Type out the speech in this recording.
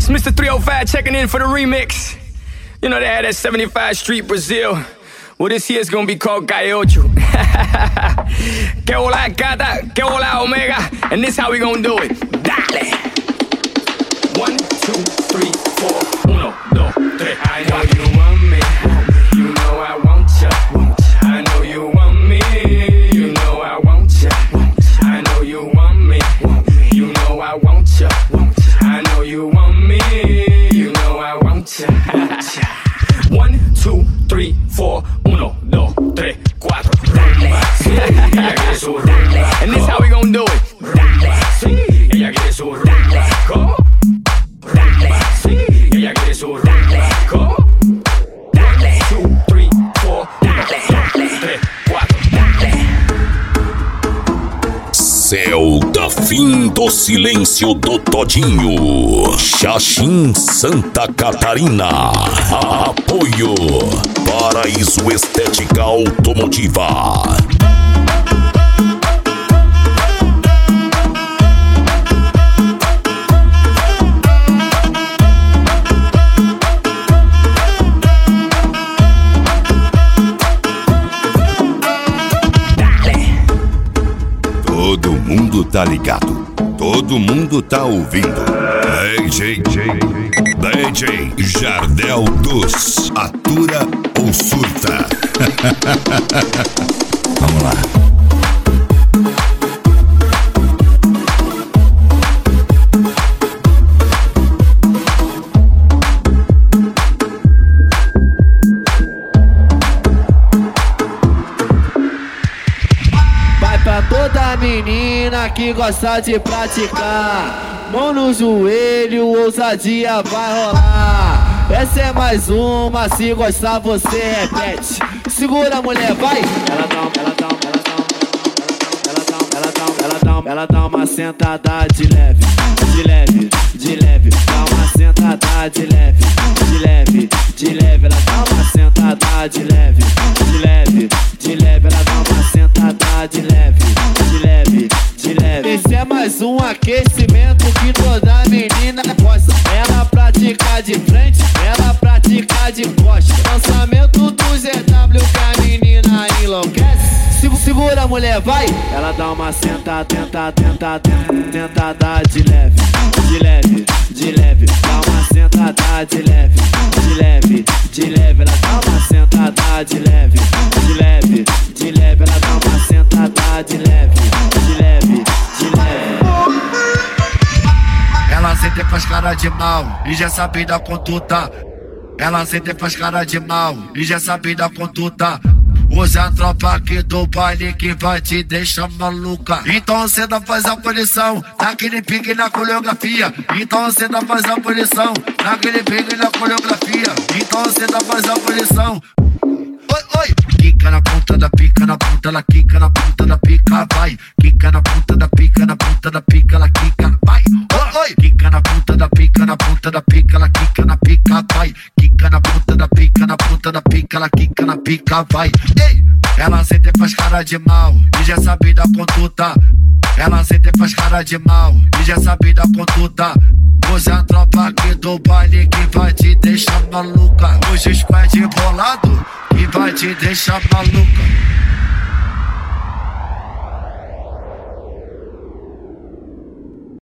It's Mr. 305 checking in for the remix. You know they had that 75 Street Brazil. Well, this here's gonna be called Gaiocho. Que hola gata, que hola omega. And this how we gonna do it. Dale. 1, 2, 3, 4. 1, 2, 3. I know you want me. You know I want ya. I know you want me. You know I want ya. I know you want me. You know I want ya. I know you want me. You know I want ya. 1, 2, 3, 4. 1, 2, 3, 4. Dale. Ella quiere su dale. And this how we gon' do it. Dale. Ella quiere su dale. ¿Cómo? Dale. Ella quiere su dale. ¿Cómo? Dale. 2, 3, 4. Dale. 3, 4. Dale. Céu da Fim do Silêncio do Todinho, Xaxim, Santa Catarina. Apoio Paraíso Estética Automotiva. Todo mundo tá ligado, todo mundo tá ouvindo. DJ Jardel dos Atura ou Surta. Vamos lá. Pra toda menina que gosta de praticar, mão no joelho, ousadia vai rolar. Essa é mais uma, se gostar você repete. Segura, mulher, vai. Ela dá uma sentada de leve, de leve, de leve. Dá uma sentada de leve, de leve, de leve. Ela dá uma sentada de leve, de leve, de leve. Ela dá uma sentada de leve, de leve, de leve. Esse é mais um aquecimento que toda menina gosta. Ela pratica de frente, ela pratica de costa. Lançamento do ZW que a menina enlouquece. Segura, mulher, vai. Ela dá uma sentada de leve, de leve, de leve. Dá uma sentada de leve, de leve, de leve. Ela dá uma sentada de leve, de leve, de leve. Ela dá uma sentada de leve, de leve, de leve. Ela sempre faz cara de mal e já sabe da conduta. Ela sempre faz cara de mal e já sabe da conduta. Usa a tropa aqui do baile que vai te deixar maluca. Então cê não faz a posição naquele pique na coreografia. Então cê não faz a posição naquele pique na coreografia. Então cê não faz a posição. Oi, oi. Quica na ponta da pica, na ponta, ela quica na ponta da pica, vai. Quica na ponta da pica, na ponta da pica, ela quica, vai. Oi, oi. Quica na ponta da pica, na ponta da pica, ela quica na pica, vai. Quica na ponta da pica, na ponta da pica, ela quica na pica, vai. Ei! Ela sempre faz cara de mal e já sabe da conduta. Ela sempre faz cara de mal e já sabe da conduta. Hoje a tropa aqui do baile que vai te deixar maluca. Hoje o squad bolado que vai te deixar maluca.